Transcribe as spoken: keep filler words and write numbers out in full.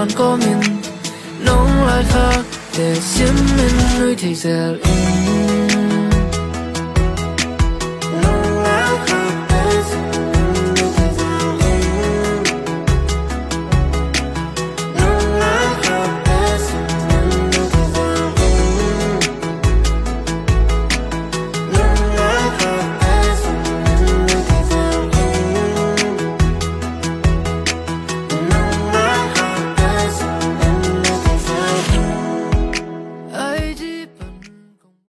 còn có mình nóng lại khác để xiêm mình nuôi thì dễ